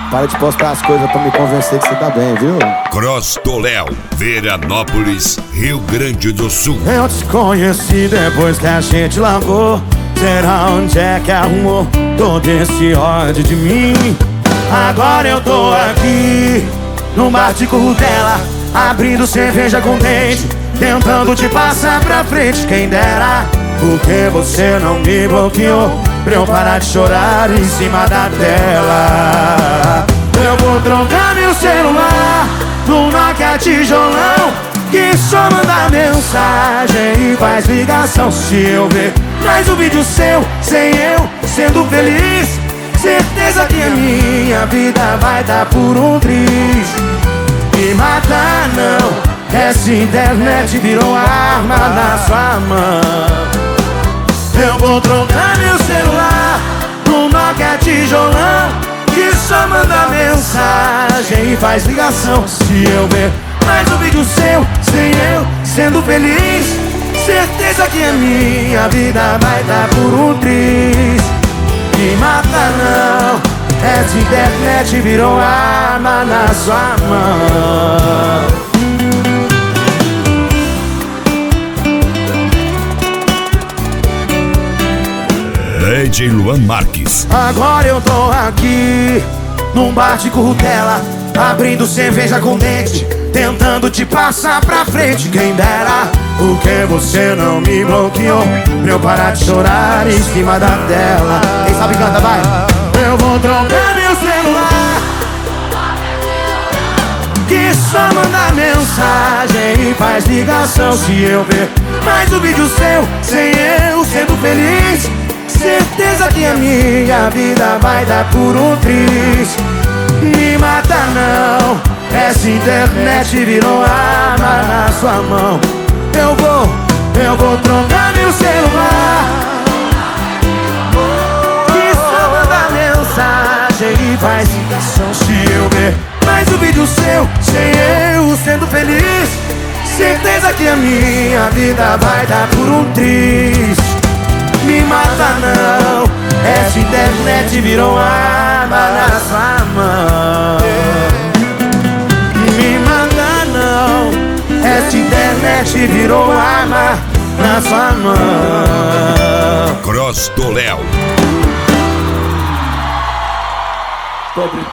Para de postar as coisas pra me convencer que você tá bem, viu? Cross do Léo, Veranópolis, Rio Grande do Sul. Eu te conheci depois que a gente largou. Será onde é que arrumou todo esse ódio de mim? Agora eu tô aqui, num bar de Curutela, abrindo cerveja com dente, tentando te passar pra frente. Quem dera, porque você não me bloqueou pra eu parar de chorar em cima da tela. Eu vou trocar meu celular no Nokia tijolão, que só manda mensagem e faz ligação. Se eu ver mais um vídeo seu, sem eu sendo feliz, certeza que a minha vida vai dar por um triz. Me matar não, essa internet virou arma na sua mão. Eu vou trocar meu celular no Nokia tijolão, que só manda mensagem e faz ligação. Se eu ver mais um vídeo seu, sem eu sendo feliz, certeza que a minha vida vai dar por um triz. Me mata não, essa internet virou arma na sua mão. DJ Luan Marques. Agora eu tô aqui, num bar de Curutela, abrindo cerveja com dente, tentando te passar pra frente. Quem dera, porque você não me bloqueou pra eu parar de chorar em cima da tela. Quem sabe canta, vai. Eu vou trocar meu celular, que só manda mensagem e faz ligação. Se eu ver mais um vídeo seu, sem eu sendo feliz, certeza que a minha vida vai dar por um triz. Me mata não, essa internet virou arma na sua mão. Eu vou trocar meu celular, que só manda mensagem e faz ligação. Se eu ver mais um vídeo seu, sem eu sendo feliz, certeza que a minha vida vai dar por um triz. Me mata não, essa internet virou arma na sua mão. Me mata não, essa internet virou arma na sua mão. Cross do Léo.